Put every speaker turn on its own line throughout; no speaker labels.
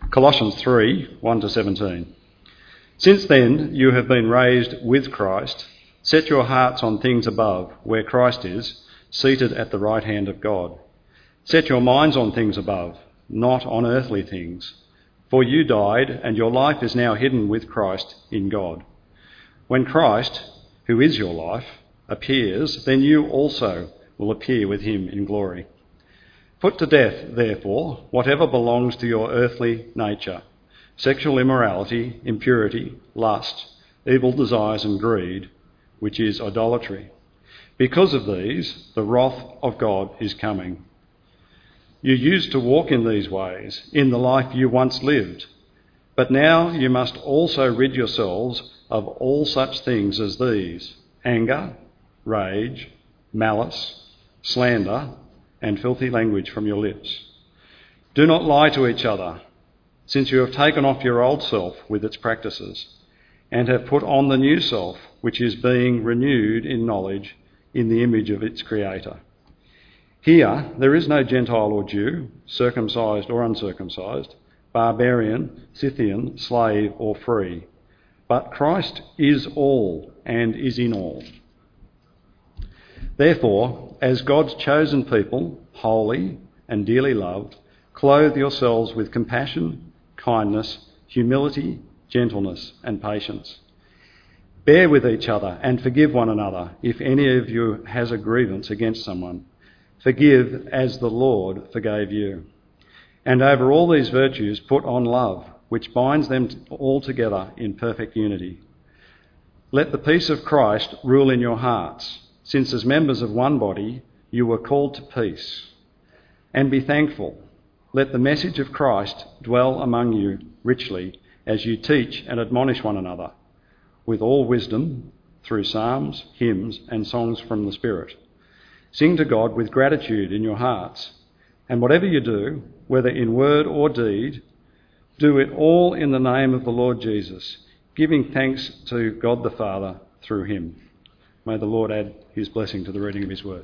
Colossians 3, 1-17. Since then you have been raised with Christ. Set your hearts on things above, where Christ is, seated at the right hand of God. Set your minds on things above, not on earthly things. For you died, and your life is now hidden with Christ in God. When Christ, who is your life, appears, then you also will appear with him in glory. Put to death, therefore, whatever belongs to your earthly nature: sexual immorality, impurity, lust, evil desires and greed, which is idolatry. Because of these, the wrath of God is coming. You used to walk in these ways in the life you once lived, but now you must also rid yourselves of all such things as these: anger, rage, malice, slander, and filthy language from your lips. Do not lie to each other, since you have taken off your old self with its practices, and have put on the new self, which is being renewed in knowledge in the image of its Creator. Here there is no Gentile or Jew, circumcised or uncircumcised, barbarian, Scythian, slave or free, but Christ is all and is in all. Therefore, as God's chosen people, holy and dearly loved, clothe yourselves with compassion, kindness, humility, gentleness and patience. Bear with each other and forgive one another if any of you has a grievance against someone. Forgive as the Lord forgave you. And over all these virtues put on love, which binds them all together in perfect unity. Let the peace of Christ rule in your hearts, since as members of one body you were called to peace. And be thankful. Let the message of Christ dwell among you richly as you teach and admonish one another, with all wisdom, through psalms, hymns and songs from the Spirit. Sing to God with gratitude in your hearts, and whatever you do, whether in word or deed, do it all in the name of the Lord Jesus, giving thanks to God the Father through him. May the Lord add his blessing to the reading of his word.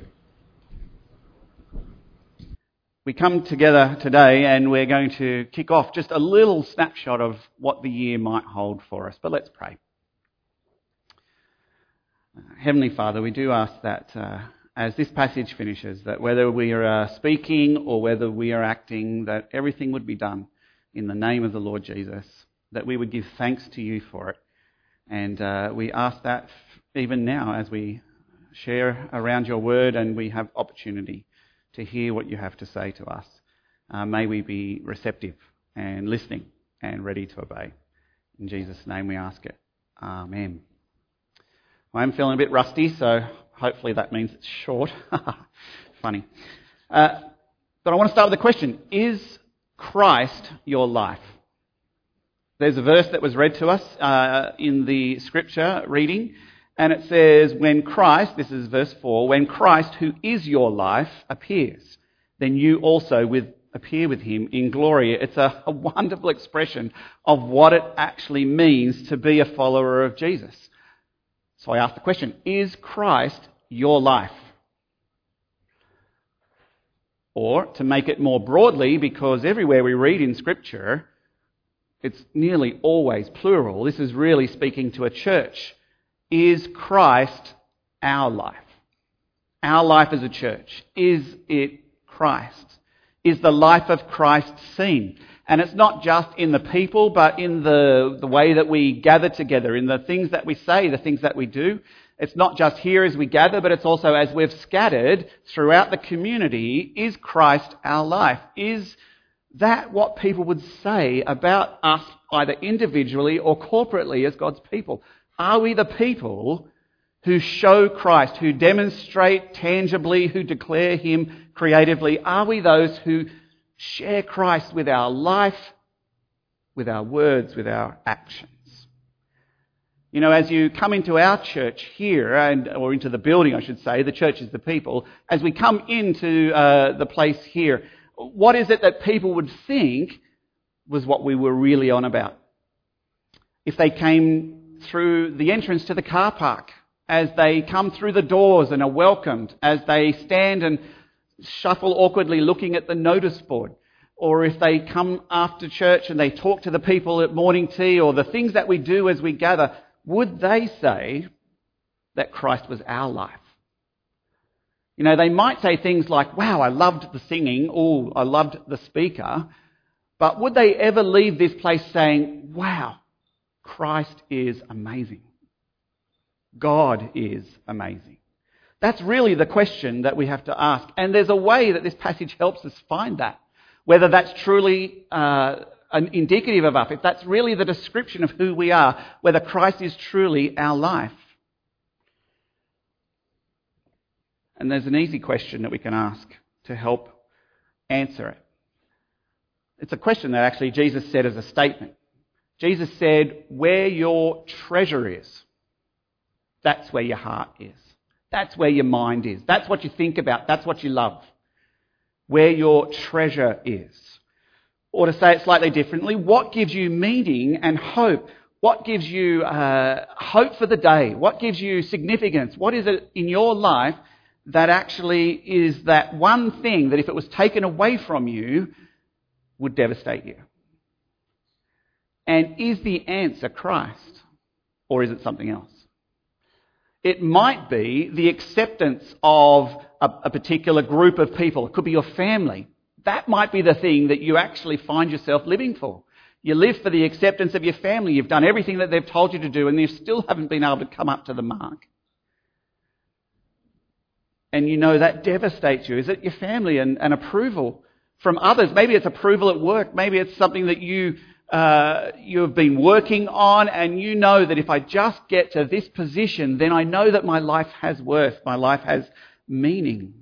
We come together today and we're going to kick off just a little snapshot of what the year might hold for us. But let's pray. Heavenly Father, we do ask that as this passage finishes, that whether we are speaking or whether we are acting, that everything would be done in the name of the Lord Jesus, that we would give thanks to you for it. And we ask that even now as we share around your word and we have opportunity to hear what you have to say to us. May we be receptive and listening and ready to obey. In Jesus' name we ask it. Amen. I'm feeling a bit rusty, so hopefully that means it's short. Funny. But I want to start with a question. Is Christ your life? There's a verse that was read to us in the scripture reading, and it says, when Christ, this is verse 4, when Christ, who is your life, appears, then you also appear with him in glory. It's a wonderful expression of what it actually means to be a follower of Jesus. So I ask the question, is Christ your life? Or, to make it more broadly, because everywhere we read in Scripture, it's nearly always plural. This is really speaking to a church. Is Christ our life? Our life as a church. Is it Christ? Is the life of Christ seen? And it's not just in the people, but in the way that we gather together, in the things that we say, the things that we do. It's not just here as we gather, but it's also as we've scattered throughout the community. Is Christ our life? Is that what people would say about us, either individually or corporately as God's people? Are we the people who show Christ, who demonstrate tangibly, who declare him creatively? Are we those who share Christ with our life, with our words, with our actions? You know, as you come into our church here, or into the building, I should say, the church is the people, as we come into the place here, what is it that people would think was what we were really on about? If they came through the entrance to the car park, as they come through the doors and are welcomed, as they stand and shuffle awkwardly looking at the notice board, or if they come after church and they talk to the people at morning tea, or the things that we do as we gather, would they say that Christ was our life? You know, they might say things like, wow, I loved the singing, or I loved the speaker, but would they ever leave this place saying, wow, Christ is amazing. God is amazing. That's really the question that we have to ask. And there's a way that this passage helps us find that. Whether that's truly indicative of us, if that's really the description of who we are, whether Christ is truly our life. And there's an easy question that we can ask to help answer it. It's a question that actually Jesus said as a statement. Jesus said, where your treasure is, that's where your heart is. That's where your mind is. That's what you think about. That's what you love. Where your treasure is. Or to say it slightly differently, what gives you meaning and hope? What gives you hope for the day? What gives you significance? What is it in your life that actually is that one thing that if it was taken away from you would devastate you? And is the answer Christ, or is it something else? It might be the acceptance of a particular group of people. It could be your family. That might be the thing that you actually find yourself living for. You live for the acceptance of your family. You've done everything that they've told you to do, and you still haven't been able to come up to the mark. And you know that devastates you. Is it your family and approval from others? Maybe it's approval at work. Maybe it's something that you have been working on, and you know that if I just get to this position, then I know that my life has worth, my life has meaning.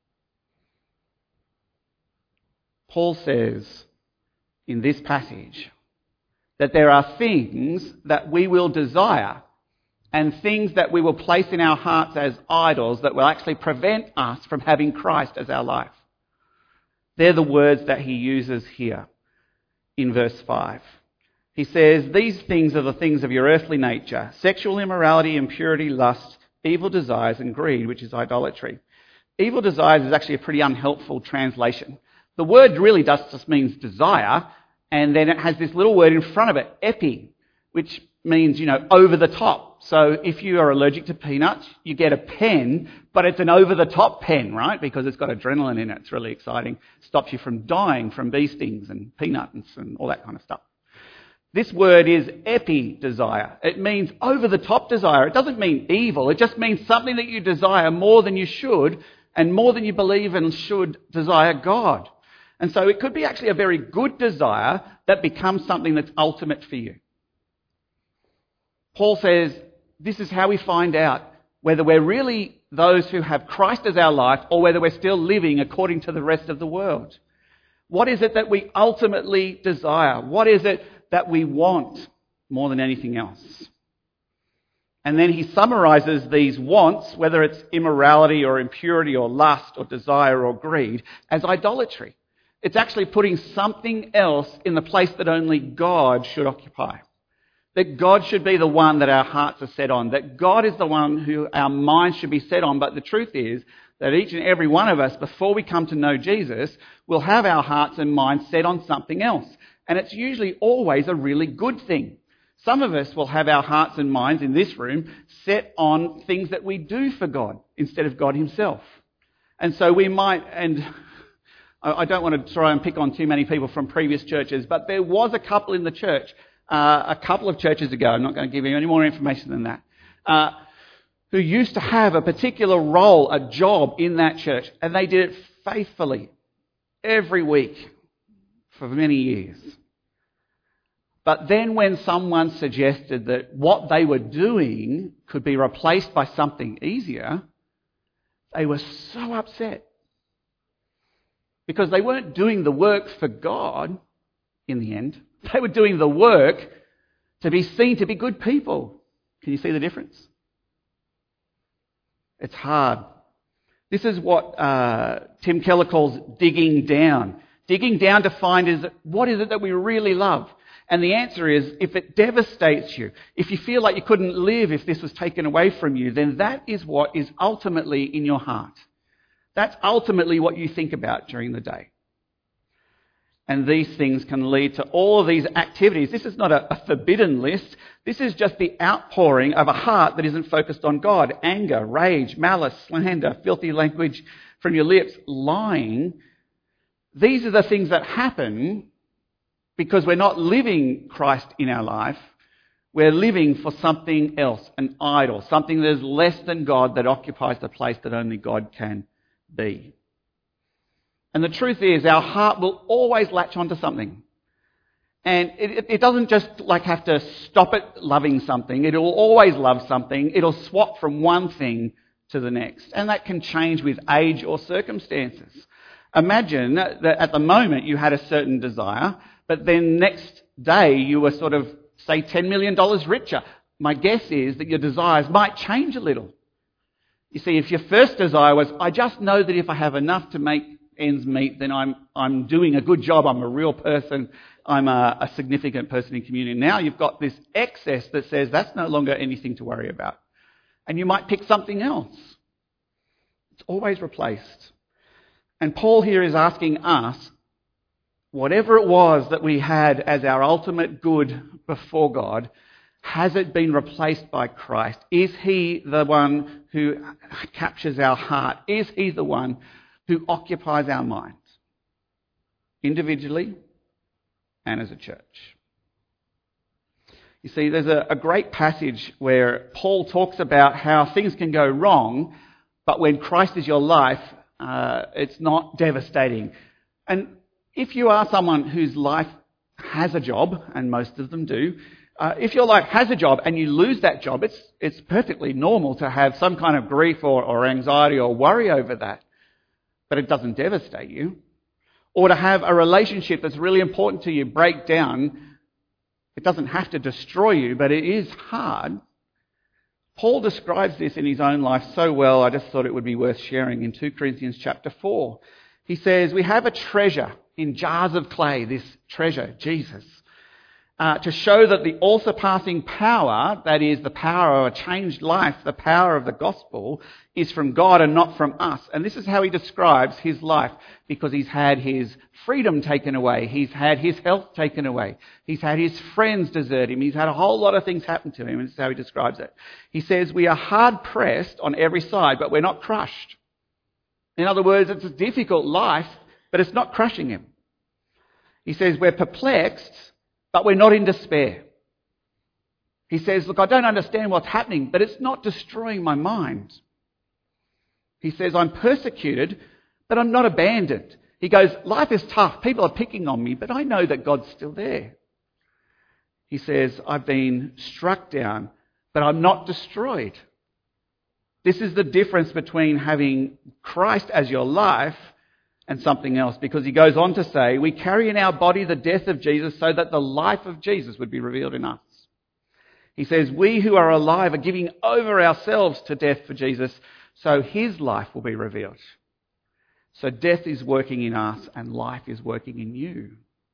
Paul says in this passage that there are things that we will desire and things that we will place in our hearts as idols that will actually prevent us from having Christ as our life. They're the words that he uses here in verse 5. He says, these things are the things of your earthly nature: sexual immorality, impurity, lust, evil desires, and greed, which is idolatry. Evil desires is actually a pretty unhelpful translation. The word really just means desire, and then it has this little word in front of it, epi, which means, over the top. So if you are allergic to peanuts, you get a pen, but it's an over-the-top pen, right? Because it's got adrenaline in it. It's really exciting. Stops you from dying from bee stings and peanuts and all that kind of stuff. This word is epi-desire. It means over-the-top desire. It doesn't mean evil. It just means something that you desire more than you should and more than you believe and should desire God. And so it could be actually a very good desire that becomes something that's ultimate for you. Paul says this is how we find out whether we're really those who have Christ as our life or whether we're still living according to the rest of the world. What is it that we ultimately desire? What is it that we want more than anything else? And then he summarizes these wants, whether it's immorality or impurity or lust or desire or greed, as idolatry. It's actually putting something else in the place that only God should occupy. That God should be the one that our hearts are set on. That God is the one who our minds should be set on. But the truth is that each and every one of us, before we come to know Jesus, will have our hearts and minds set on something else. And it's usually always a really good thing. Some of us will have our hearts and minds in this room set on things that we do for God instead of God himself. And so we might, and I don't want to try and pick on too many people from previous churches, but there was a couple in the church a couple of churches ago, I'm not going to give you any more information than that, who used to have a particular role, a job in that church, and they did it faithfully every week for many years. But then when someone suggested that what they were doing could be replaced by something easier, they were so upset. Because they weren't doing the work for God in the end. They were doing the work to be seen to be good people. Can you see the difference? It's hard. This is what Tim Keller calls digging down. Digging down to find what is it that we really love? And the answer is, if it devastates you, if you feel like you couldn't live if this was taken away from you, then that is what is ultimately in your heart. That's ultimately what you think about during the day. And these things can lead to all of these activities. This is not a forbidden list. This is just the outpouring of a heart that isn't focused on God. Anger, rage, malice, slander, filthy language from your lips, lying. These are the things that happen because we're not living Christ in our life. We're living for something else, an idol, something that is less than God, that occupies the place that only God can be. And the truth is, our heart will always latch onto something. And it doesn't just have to stop it loving something. It will always love something. It'll swap from one thing to the next. And that can change with age or circumstances. Imagine that at the moment you had a certain desire, but then next day you were sort of, say, $10 million richer. My guess is that your desires might change a little. You see, if your first desire was, I just know that if I have enough to make ends meet, then I'm doing a good job, I'm a real person, I'm a significant person in community. Now you've got this excess that says that's no longer anything to worry about. And you might pick something else. It's always replaced. And Paul here is asking us, whatever it was that we had as our ultimate good before God, has it been replaced by Christ? Is he the one who captures our heart? Is he the one who occupies our minds, individually and as a church? You see, there's a great passage where Paul talks about how things can go wrong, but when Christ is your life, it's not devastating. And if you are someone whose life has a job, and most of them do, if your life has a job and you lose that job, it's perfectly normal to have some kind of grief or anxiety or worry over that. But it doesn't devastate you. Or to have a relationship that's really important to you break down, it doesn't have to destroy you, but it is hard. Paul describes this in his own life so well, I just thought it would be worth sharing in 2 Corinthians chapter 4. He says, we have a treasure in jars of clay, this treasure, Jesus, to show that the all-surpassing power, that is the power of a changed life, the power of the gospel, is from God and not from us. And this is how he describes his life, because he's had his freedom taken away, he's had his health taken away, he's had his friends desert him, he's had a whole lot of things happen to him, and this is how he describes it. He says, we are hard-pressed on every side, but we're not crushed. In other words, it's a difficult life, but it's not crushing him. He says, we're perplexed, but we're not in despair. He says, look, I don't understand what's happening, but it's not destroying my mind. He says, I'm persecuted, but I'm not abandoned. He goes, life is tough, people are picking on me, but I know that God's still there. He says, I've been struck down, but I'm not destroyed. This is the difference between having Christ as your life and something else, because he goes on to say, we carry in our body the death of Jesus so that the life of Jesus would be revealed in us. He says, we who are alive are giving over ourselves to death for Jesus so his life will be revealed. So death is working in us and life is working in you.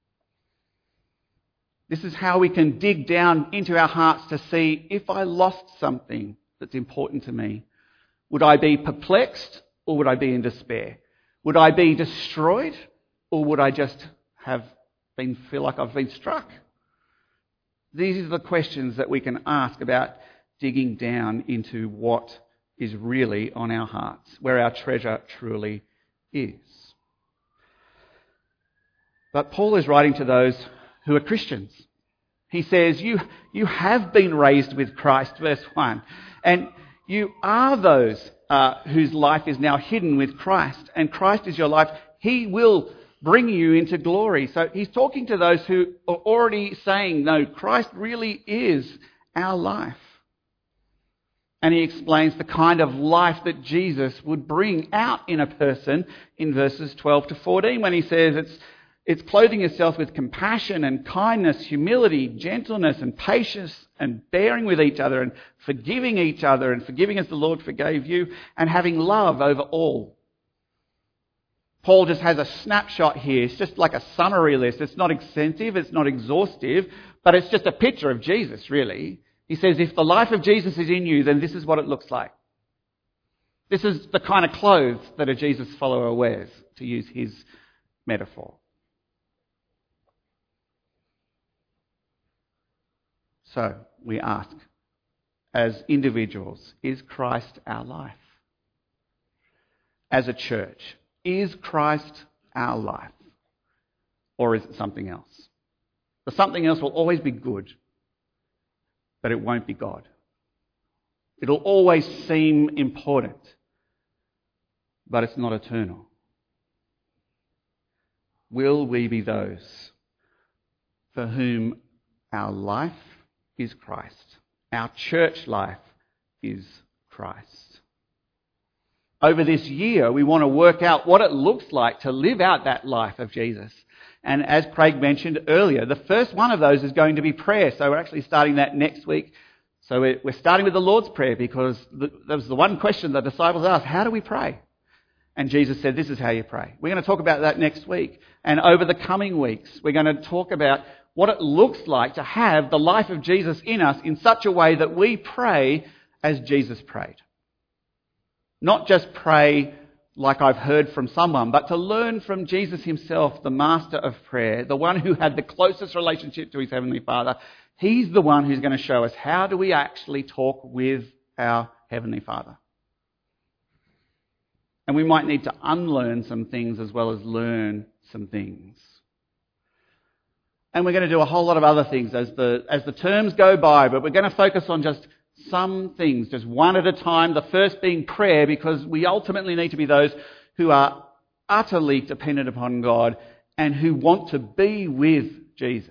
This is how we can dig down into our hearts to see, if I lost something that's important to me, would I be perplexed or would I be in despair? Would I be destroyed, or would I just feel like I've been struck? These are the questions that we can ask about digging down into what is really on our hearts, where our treasure truly is. But Paul is writing to those who are Christians. He says, you have been raised with Christ, verse 1, and you are those whose life is now hidden with Christ, and Christ is your life. He will bring you into glory. So he's talking to those who are already saying, no, Christ really is our life. And he explains the kind of life that Jesus would bring out in a person in verses 12 to 14, when he says it's clothing yourself with compassion and kindness, humility, gentleness and patience, and bearing with each other and forgiving each other and forgiving as the Lord forgave you, and having love over all. Paul just has a snapshot here. It's just like a summary list. It's not extensive, it's not exhaustive, but it's just a picture of Jesus, really. He says, if the life of Jesus is in you, then this is what it looks like. This is the kind of clothes that a Jesus follower wears, to use his metaphor. So we ask, as individuals, is Christ our life? As a church, is Christ our life? Or is it something else? The something else will always be good, but it won't be God. It'll always seem important, but it's not eternal. Will we be those for whom our life is Christ? Our church life is Christ. Over this year, we want to work out what it looks like to live out that life of Jesus. And as Craig mentioned earlier, the first one of those is going to be prayer. So we're actually starting that next week. So we're starting with the Lord's Prayer because that was the one question the disciples asked, how do we pray? And Jesus said, this is how you pray. We're going to talk about that next week. And over the coming weeks, we're going to talk about what it looks like to have the life of Jesus in us in such a way that we pray as Jesus prayed. Not just pray like I've heard from someone, but to learn from Jesus himself, the master of prayer, the one who had the closest relationship to his Heavenly Father. He's the one who's going to show us how do we actually talk with our Heavenly Father. And we might need to unlearn some things as well as learn some things. And we're going to do a whole lot of other things as the terms go by, but we're going to focus on just some things, just one at a time. The first being prayer, because we ultimately need to be those who are utterly dependent upon God and who want to be with Jesus.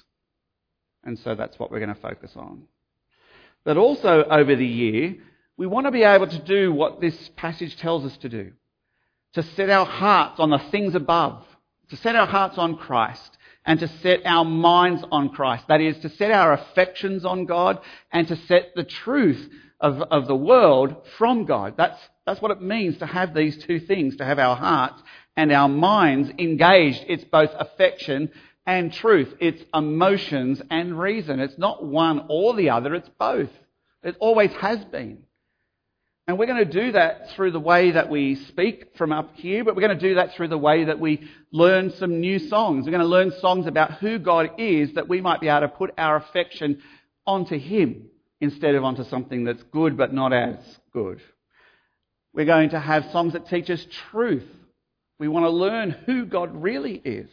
And so that's what we're going to focus on. But also over the year, we want to be able to do what this passage tells us to do. To set our hearts on the things above. To set our hearts on Christ. And to set our minds on Christ. That is, to set our affections on God and to set the truth of the world from God. That's what it means to have these two things, to have our hearts and our minds engaged. It's both affection and truth. It's emotions and reason. It's not one or the other, it's both. It always has been. And we're going to do that through the way that we speak from up here, but we're going to do that through the way that we learn some new songs. We're going to learn songs about who God is, that we might be able to put our affection onto him instead of onto something that's good but not as good. We're going to have songs that teach us truth. We want to learn who God really is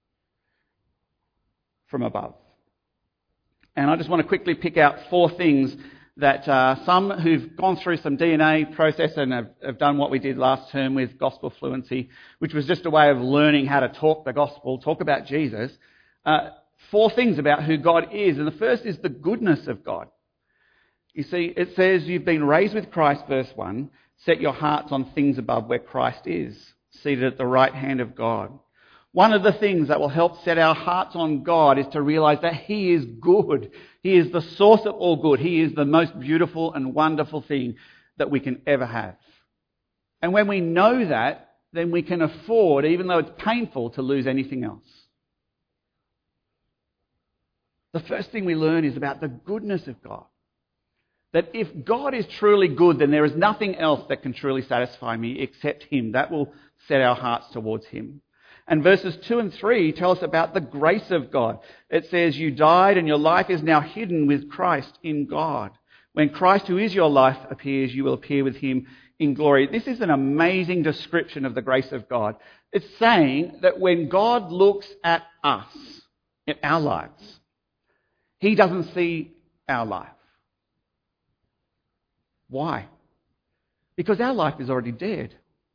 from above. And I just want to quickly pick out 4 things that some who've gone through some DNA process and have done what we did last term with gospel fluency, which was just a way of learning how to talk the gospel, talk about Jesus. 4 things about who God is. And the first is the goodness of God. You see, it says you've been raised with Christ, verse 1. Set your hearts on things above where Christ is, seated at the right hand of God. One of the things that will help set our hearts on God is to realize that he is good. He is the source of all good. He is the most beautiful and wonderful thing that we can ever have. And when we know that, then we can afford, even though it's painful, to lose anything else. The first thing we learn is about the goodness of God. That if God is truly good, then there is nothing else that can truly satisfy me except him. That will set our hearts towards him. And verses 2 and 3 tell us about the grace of God. It says, you died and your life is now hidden with Christ in God. When Christ, who is your life, appears, you will appear with him in glory. This is an amazing description of the grace of God. It's saying that when God looks at us, at our lives, he doesn't see our life. Why? Because our life is already dead.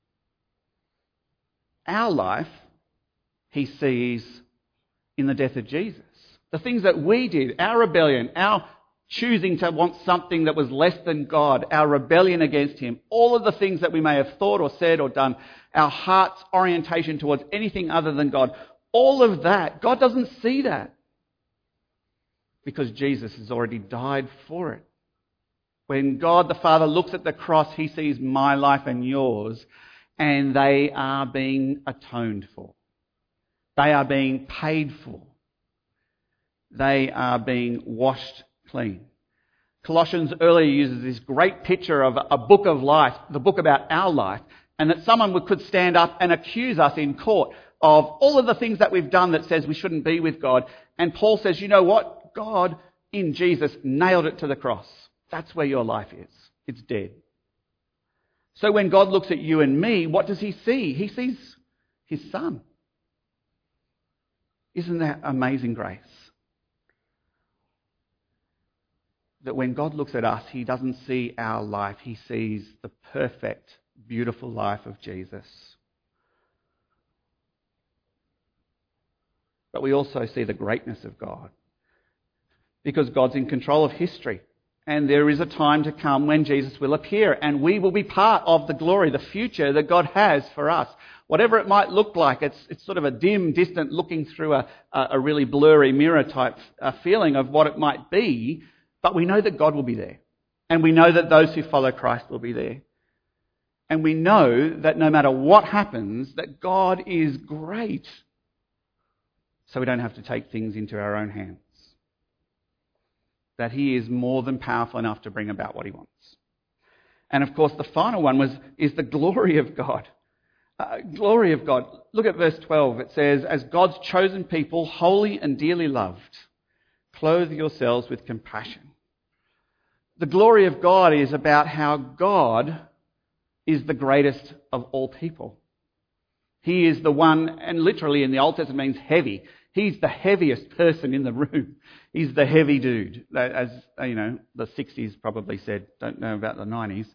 Our life he sees in the death of Jesus. The things that we did, our rebellion, our choosing to want something that was less than God, our rebellion against him, all of the things that we may have thought or said or done, our heart's orientation towards anything other than God, all of that, God doesn't see that because Jesus has already died for it. When God the Father looks at the cross, he sees my life and yours, and they are being atoned for. They are being paid for. They are being washed clean. Colossians earlier uses this great picture of a book of life, the book about our life, and that someone could stand up and accuse us in court of all of the things that we've done that says we shouldn't be with God. And Paul says, you know what? God, in Jesus, nailed it to the cross. That's where your life is. It's dead. So when God looks at you and me, what does he see? He sees his Son. Isn't that amazing grace? That when God looks at us, he doesn't see our life. He sees the perfect, beautiful life of Jesus. But we also see the greatness of God. Because God's in control of history. And there is a time to come when Jesus will appear. And we will be part of the glory, the future that God has for us. Whatever it might look like, it's sort of a dim, distant looking through a really blurry mirror type feeling of what it might be. But we know that God will be there. And we know that those who follow Christ will be there. And we know that no matter what happens, that God is great. So we don't have to take things into our own hands. That he is more than powerful enough to bring about what he wants. And of course, the final one is the glory of God. Glory of God. Look at verse 12. It says, as God's chosen people, holy and dearly loved, clothe yourselves with compassion. The glory of God is about how God is the greatest of all people. He is the one, and literally in the Old Testament means heavy. He's the heaviest person in the room. He's the heavy dude. As, you know, the 60s probably said. Don't know about the 90s.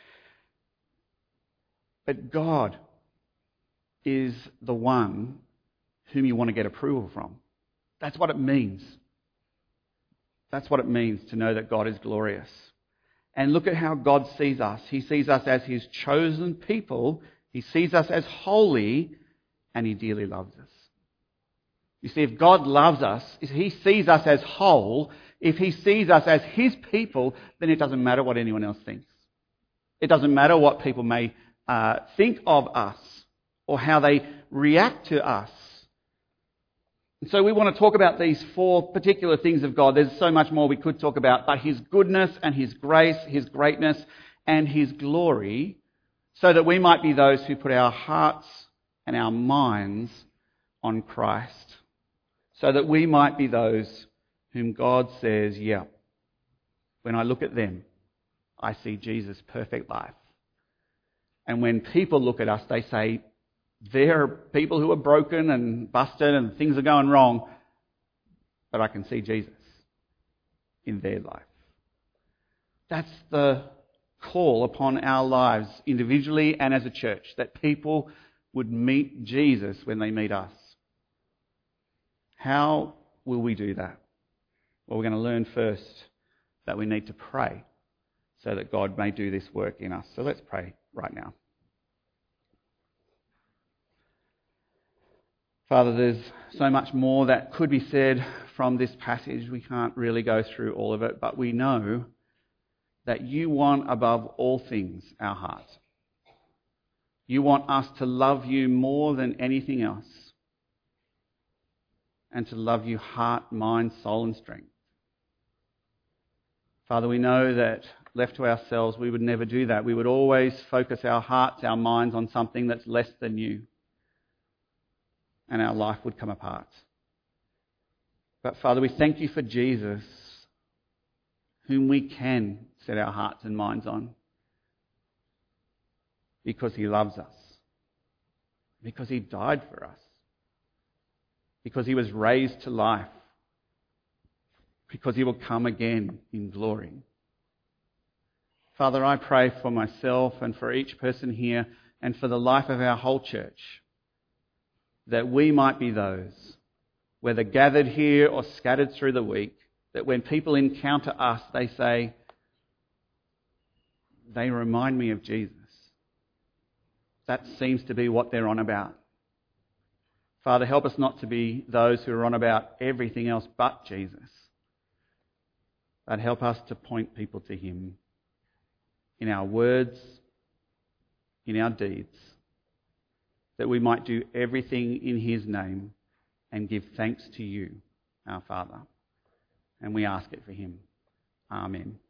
But God is the one whom you want to get approval from. That's what it means. That's what it means to know that God is glorious. And look at how God sees us. He sees us as his chosen people. He sees us as holy, and he dearly loves us. You see, if God loves us, if he sees us as whole, if he sees us as his people, then it doesn't matter what anyone else thinks. It doesn't matter what people may think of us or how they react to us. And so we want to talk about these four particular things of God. There's so much more we could talk about, but his goodness and his grace, his greatness and his glory, so that we might be those who put our hearts and our minds on Christ. So that we might be those whom God says, yeah, when I look at them, I see Jesus' perfect life. And when people look at us, they say, there are people who are broken and busted and things are going wrong, but I can see Jesus in their life. That's the call upon our lives individually and as a church, that people would meet Jesus when they meet us. How will we do that? Well, we're going to learn first that we need to pray so that God may do this work in us. So let's pray right now. Father, there's so much more that could be said from this passage. We can't really go through all of it, but we know that you want above all things our heart. You want us to love you more than anything else, and to love you heart, mind, soul and strength. Father, we know that left to ourselves we would never do that. We would always focus our hearts, our minds on something that's less than you, and our life would come apart. But Father, we thank you for Jesus, whom we can set our hearts and minds on, because he loves us, because he died for us, because he was raised to life, because he will come again in glory. Father, I pray for myself and for each person here and for the life of our whole church, that we might be those, whether gathered here or scattered through the week, that when people encounter us, they say, they remind me of Jesus. That seems to be what they're on about. Father, help us not to be those who are on about everything else but Jesus, but help us to point people to him in our words, in our deeds, that we might do everything in his name and give thanks to you, our Father. And we ask it for him. Amen.